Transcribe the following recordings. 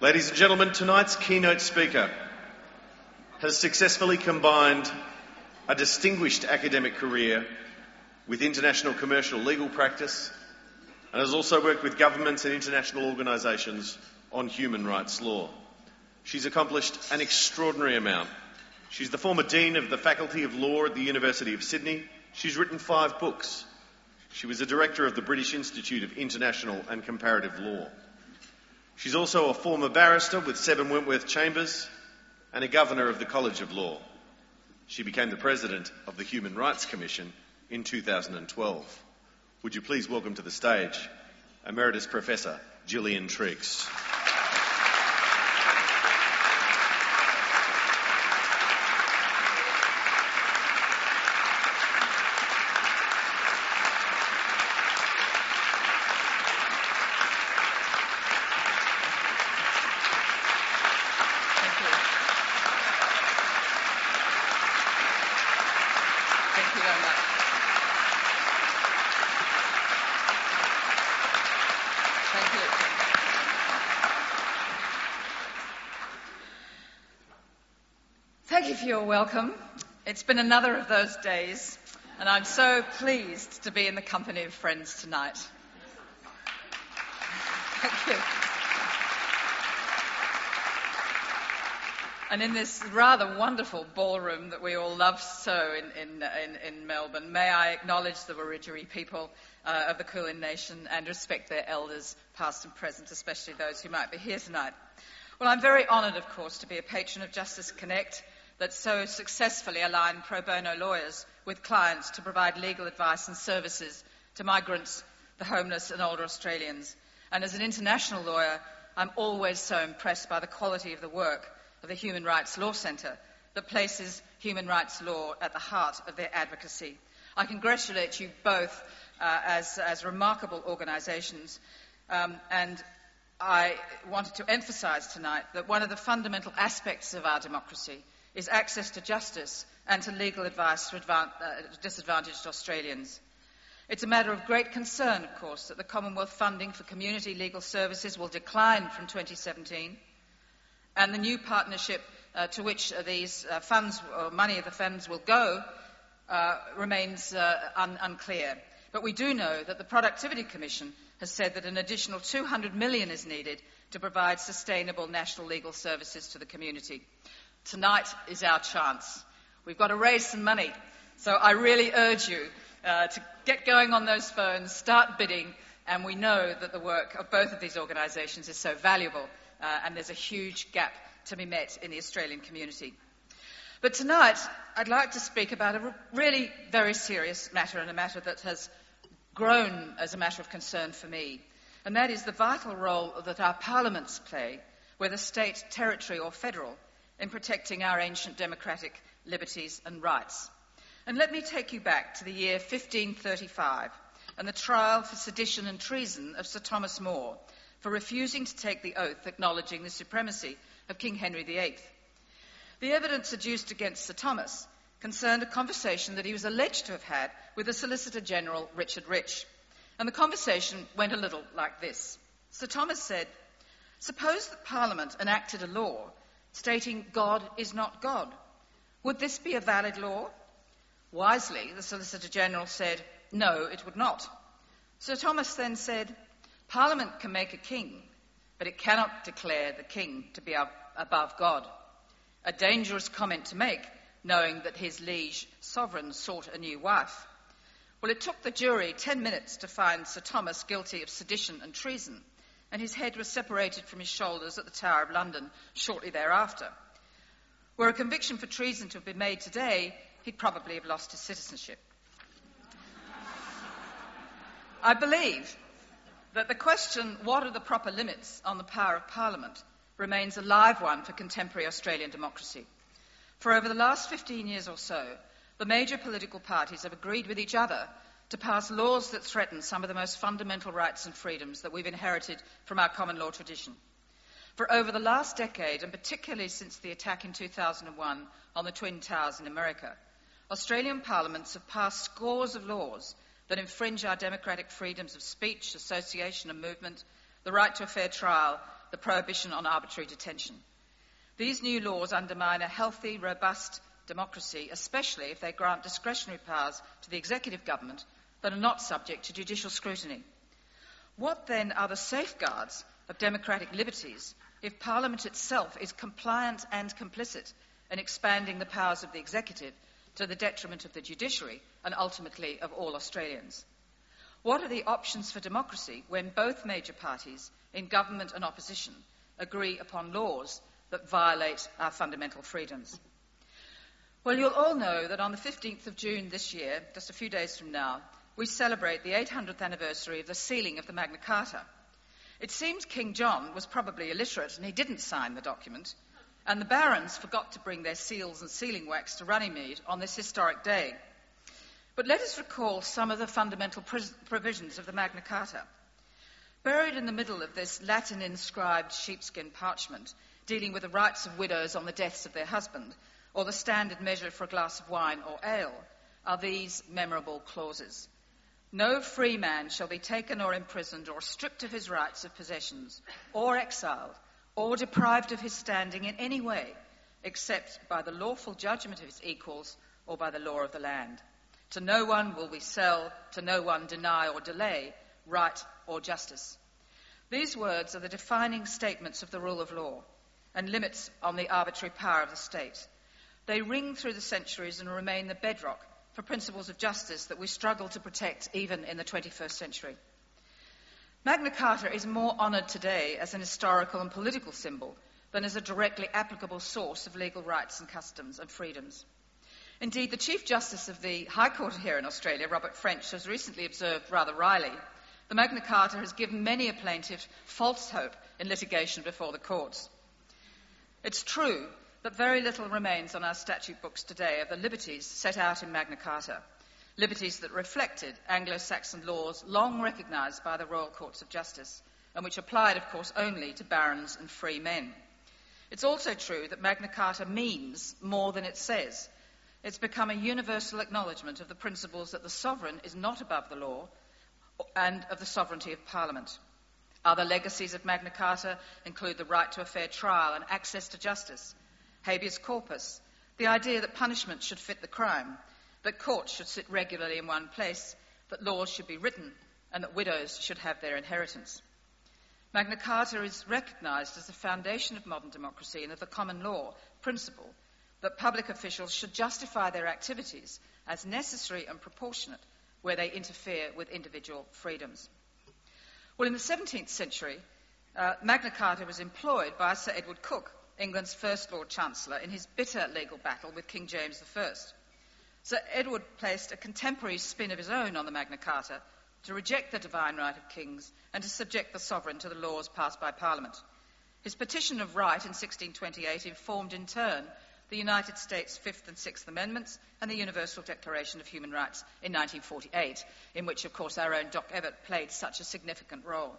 Ladies and gentlemen, tonight's keynote speaker has successfully combined a distinguished academic career with international commercial legal practice and has also worked with governments and international organisations on human rights law. She's accomplished an extraordinary amount. She's the former Dean of the Faculty of Law at the University of Sydney. She's written 5 books. She was a director of the British Institute of International and Comparative Law. She's also a former barrister with Seven Wentworth Chambers and a governor of the College of Law. She became the president of the Human Rights Commission in 2012. Would you please welcome to the stage Emeritus Professor Gillian Triggs. Thank you for your welcome. It's been another of those days, and I'm so pleased to be in the company of friends tonight. Thank you. And in this rather wonderful ballroom that we all love so in Melbourne, may I acknowledge the Wiradjuri people of the Kulin Nation and respect their elders, past and present, especially those who might be here tonight. Well, I'm very honoured, of course, to be a patron of Justice Connect, that so successfully align pro bono lawyers with clients to provide legal advice and services to migrants, the homeless and older Australians. And as an international lawyer, I'm always so impressed by the quality of the work of the Human Rights Law Centre that places human rights law at the heart of their advocacy. I congratulate you both as remarkable organisations, and I wanted to emphasise tonight that one of the fundamental aspects of our democracy is access to justice and to legal advice for disadvantaged Australians. It's a matter of great concern, of course, that the Commonwealth funding for community legal services will decline from 2017, and the new partnership to which these funds, or money of the funds, will go remains unclear. But we do know that the Productivity Commission has said that an additional $200 million is needed to provide sustainable national legal services to the community. Tonight is our chance. We've got to raise some money. So I really urge you to get going on those phones, start bidding, and we know that the work of both of these organisations is so valuable, and there's a huge gap to be met in the Australian community. But tonight, I'd like to speak about a really very serious matter, and a matter that has grown as a matter of concern for me, and that is the vital role that our parliaments play, whether state, territory or federal, in protecting our ancient democratic liberties and rights. And let me take you back to the year 1535 and the trial for sedition and treason of Sir Thomas More for refusing to take the oath acknowledging the supremacy of King Henry VIII. The evidence adduced against Sir Thomas concerned a conversation that he was alleged to have had with the Solicitor General Richard Rich. And the conversation went a little like this. Sir Thomas said, "Suppose that Parliament enacted a law stating God is not God. Would this be a valid law?" Wisely, the Solicitor General said, "No, it would not." Sir Thomas then said, "Parliament can make a king, but it cannot declare the king to be above God." A dangerous comment to make, knowing that his liege sovereign sought a new wife. Well, it took the jury 10 minutes to find Sir Thomas guilty of sedition and treason, and his head was separated from his shoulders at the Tower of London shortly thereafter. Were a conviction for treason to have been made today, he'd probably have lost his citizenship. I believe that the question, what are the proper limits on the power of Parliament, remains a live one for contemporary Australian democracy. For over the last 15 years or so, the major political parties have agreed with each other to pass laws that threaten some of the most fundamental rights and freedoms that we've inherited from our common law tradition. For over the last decade, and particularly since the attack in 2001 on the Twin Towers in America, Australian parliaments have passed scores of laws that infringe our democratic freedoms of speech, association and movement, the right to a fair trial, the prohibition on arbitrary detention. These new laws undermine a healthy, robust democracy, especially if they grant discretionary powers to the executive government that are not subject to judicial scrutiny. What then are the safeguards of democratic liberties if Parliament itself is compliant and complicit in expanding the powers of the executive to the detriment of the judiciary and ultimately of all Australians? What are the options for democracy when both major parties in government and opposition agree upon laws that violate our fundamental freedoms? Well, you'll all know that on the 15th of June this year, just a few days from now, we celebrate the 800th anniversary of the sealing of the Magna Carta. It seems King John was probably illiterate and he didn't sign the document, and the barons forgot to bring their seals and sealing wax to Runnymede on this historic day. But let us recall some of the fundamental provisions of the Magna Carta. Buried in the middle of this Latin-inscribed sheepskin parchment, dealing with the rights of widows on the deaths of their husband, or the standard measure for a glass of wine or ale, are these memorable clauses. No free man shall be taken or imprisoned or stripped of his rights of possessions, or exiled, or deprived of his standing in any way, except by the lawful judgment of his equals or by the law of the land. To no one will we sell, to no one deny or delay right or justice. These words are the defining statements of the rule of law and limits on the arbitrary power of the state. They ring through the centuries and remain the bedrock for principles of justice that we struggle to protect even in the 21st century. Magna Carta is more honoured today as an historical and political symbol than as a directly applicable source of legal rights and customs and freedoms. Indeed, the Chief Justice of the High Court here in Australia, Robert French, has recently observed rather wryly, the Magna Carta has given many a plaintiff false hope in litigation before the courts. It's true that very little remains on our statute books today of the liberties set out in Magna Carta, liberties that reflected Anglo-Saxon laws long recognised by the Royal Courts of Justice, and which applied, of course, only to barons and free men. It's also true that Magna Carta means more than it says. It's become a universal acknowledgement of the principles that the sovereign is not above the law and of the sovereignty of Parliament. Other legacies of Magna Carta include the right to a fair trial and access to justice, habeas corpus, the idea that punishment should fit the crime, that courts should sit regularly in one place, that laws should be written, and that widows should have their inheritance. Magna Carta is recognised as the foundation of modern democracy and of the common law principle that public officials should justify their activities as necessary and proportionate where they interfere with individual freedoms. Well, in the 17th century, Magna Carta was employed by Sir Edward Coke, England's first Lord Chancellor, in his bitter legal battle with King James I. Sir Edward placed a contemporary spin of his own on the Magna Carta to reject the divine right of kings and to subject the sovereign to the laws passed by Parliament. His Petition of Right in 1628 informed in turn the United States' Fifth and Sixth Amendments and the Universal Declaration of Human Rights in 1948, in which, of course, our own Doc Evatt played such a significant role.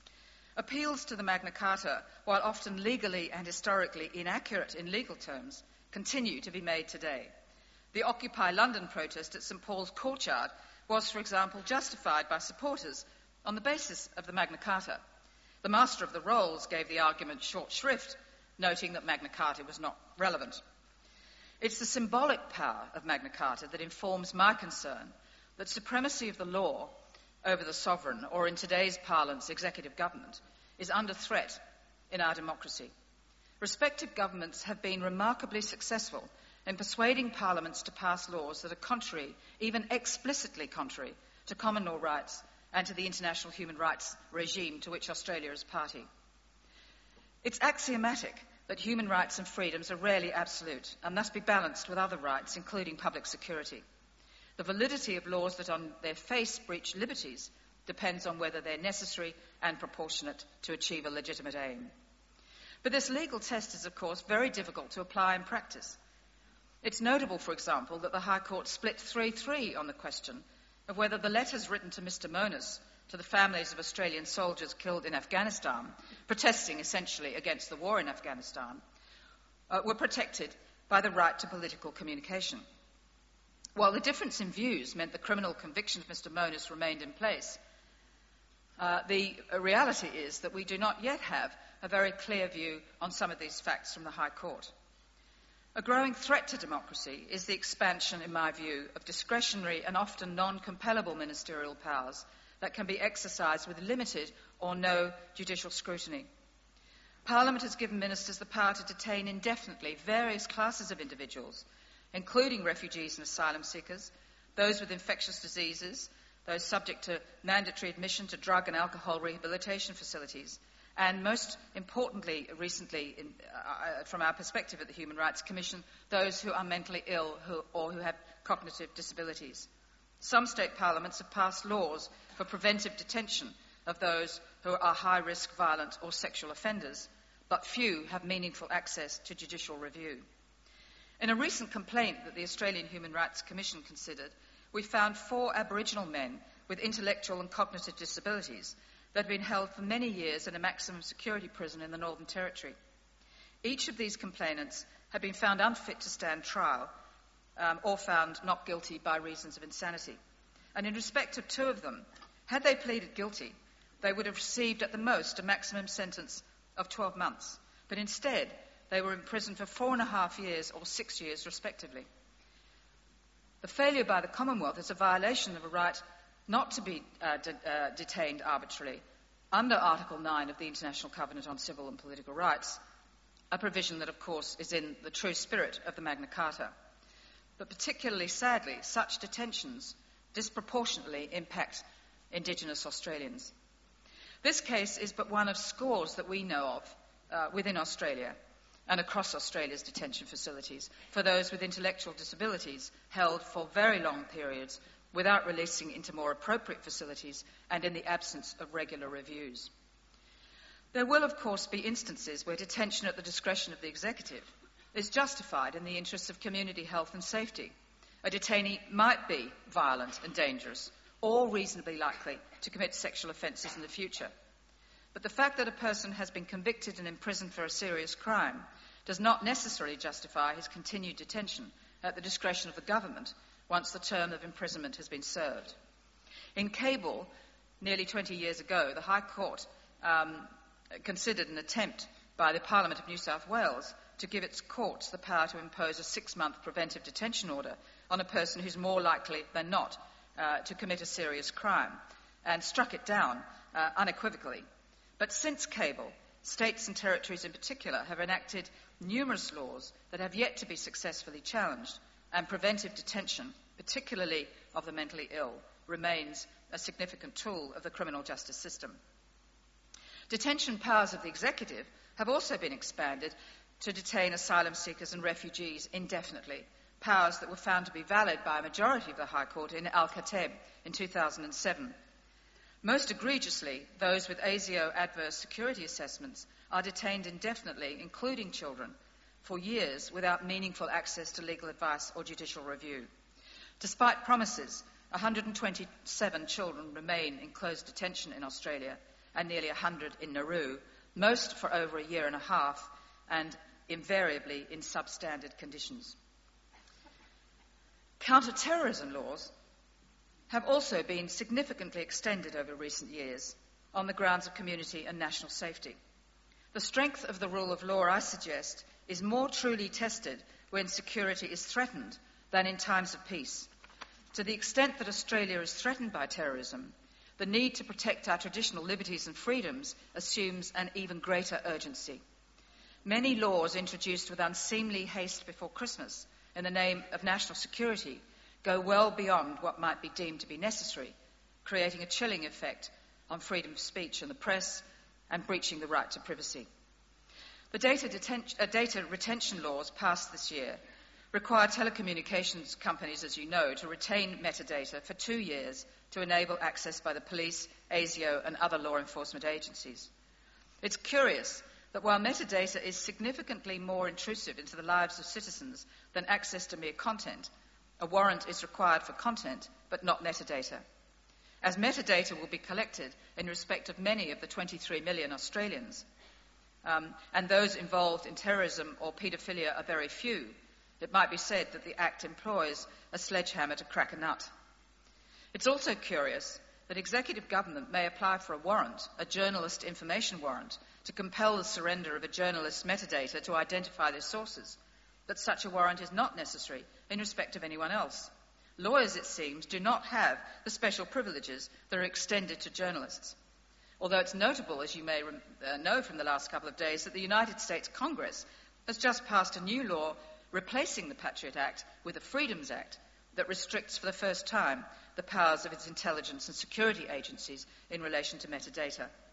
Appeals to the Magna Carta, while often legally and historically inaccurate in legal terms, continue to be made today. The Occupy London protest at St Paul's Courtyard was, for example, justified by supporters on the basis of the Magna Carta. The Master of the Rolls gave the argument short shrift, noting that Magna Carta was not relevant. It's the symbolic power of Magna Carta that informs my concern that supremacy of the law over the sovereign, or in today's parlance, executive government, is under threat in our democracy. Respective governments have been remarkably successful in persuading parliaments to pass laws that are contrary, even explicitly contrary, to common law rights and to the international human rights regime to which Australia is party. It's axiomatic that human rights and freedoms are rarely absolute and must be balanced with other rights, including public security. The validity of laws that on their face breach liberties depends on whether they're necessary and proportionate to achieve a legitimate aim. But this legal test is, of course, very difficult to apply in practice. It's notable, for example, that the High Court split 3-3 on the question of whether the letters written to Mr Monis to the families of Australian soldiers killed in Afghanistan, protesting essentially against the war in Afghanistan, were protected by the right to political communication. While the difference in views meant the criminal conviction of Mr Monis remained in place, the reality is that we do not yet have a very clear view on some of these facts from the High Court. A growing threat to democracy is the expansion, in my view, of discretionary and often non-compellable ministerial powers that can be exercised with limited or no judicial scrutiny. Parliament has given ministers the power to detain indefinitely various classes of individuals, including refugees and asylum seekers, those with infectious diseases, those subject to mandatory admission to drug and alcohol rehabilitation facilities, and most importantly, recently, from our perspective at the Human Rights Commission, those who are mentally ill or who have cognitive disabilities. Some state parliaments have passed laws for preventive detention of those who are high-risk violent or sexual offenders, but few have meaningful access to judicial review. In a recent complaint that the Australian Human Rights Commission considered, we found 4 Aboriginal men with intellectual and cognitive disabilities that had been held for many years in a maximum security prison in the Northern Territory. Each of these complainants had been found unfit to stand trial or found not guilty by reasons of insanity. And in respect of 2 of them, had they pleaded guilty, they would have received at the most a maximum sentence of 12 months. But instead, they were imprisoned for 4.5 years or 6 years, respectively. The failure by the Commonwealth is a violation of a right not to be detained arbitrarily under Article 9 of the International Covenant on Civil and Political Rights, a provision that, of course, is in the true spirit of the Magna Carta. But particularly sadly, such detentions disproportionately impact Indigenous Australians. This case is but one of scores that we know of within Australia and across Australia's detention facilities for those with intellectual disabilities held for very long periods without releasing into more appropriate facilities and in the absence of regular reviews. There will, of course, be instances where detention at the discretion of the executive is justified in the interests of community health and safety. A detainee might be violent and dangerous or reasonably likely to commit sexual offences in the future. But the fact that a person has been convicted and imprisoned for a serious crime does not necessarily justify his continued detention at the discretion of the government once the term of imprisonment has been served. In Cable, nearly 20 years ago, the High Court considered an attempt by the Parliament of New South Wales to give its courts the power to impose a 6-month preventive detention order on a person who's more likely than not to commit a serious crime, and struck it down unequivocally. But since Cable, states and territories in particular have enacted numerous laws that have yet to be successfully challenged, and preventive detention, particularly of the mentally ill, remains a significant tool of the criminal justice system. Detention powers of the executive have also been expanded to detain asylum seekers and refugees indefinitely, powers that were found to be valid by a majority of the High Court in Al-Khatib in 2007. Most egregiously, those with ASIO adverse security assessments are detained indefinitely, including children, for years without meaningful access to legal advice or judicial review. Despite promises, 127 children remain in closed detention in Australia and nearly 100 in Nauru, most for over a year and a half and invariably in substandard conditions. Counter-terrorism laws have also been significantly extended over recent years on the grounds of community and national safety. The strength of the rule of law, I suggest, is more truly tested when security is threatened than in times of peace. To the extent that Australia is threatened by terrorism, the need to protect our traditional liberties and freedoms assumes an even greater urgency. Many laws introduced with unseemly haste before Christmas in the name of national security go well beyond what might be deemed to be necessary, creating a chilling effect on freedom of speech and the press and breaching the right to privacy. The data retention laws passed this year require telecommunications companies, as you know, to retain metadata for 2 years to enable access by the police, ASIO and other law enforcement agencies. It's curious that while metadata is significantly more intrusive into the lives of citizens than access to mere content, a warrant is required for content, but not metadata. As metadata will be collected in respect of many of the 23 million Australians, and those involved in terrorism or paedophilia are very few, it might be said that the Act employs a sledgehammer to crack a nut. It's also curious that executive government may apply for a warrant, a journalist information warrant, to compel the surrender of a journalist's metadata to identify their sources, but such a warrant is not necessary in respect of anyone else. Lawyers, it seems, do not have the special privileges that are extended to journalists. Although it's notable, as you may know from the last couple of days, that the United States Congress has just passed a new law replacing the Patriot Act with the Freedoms Act that restricts for the first time the powers of its intelligence and security agencies in relation to metadata.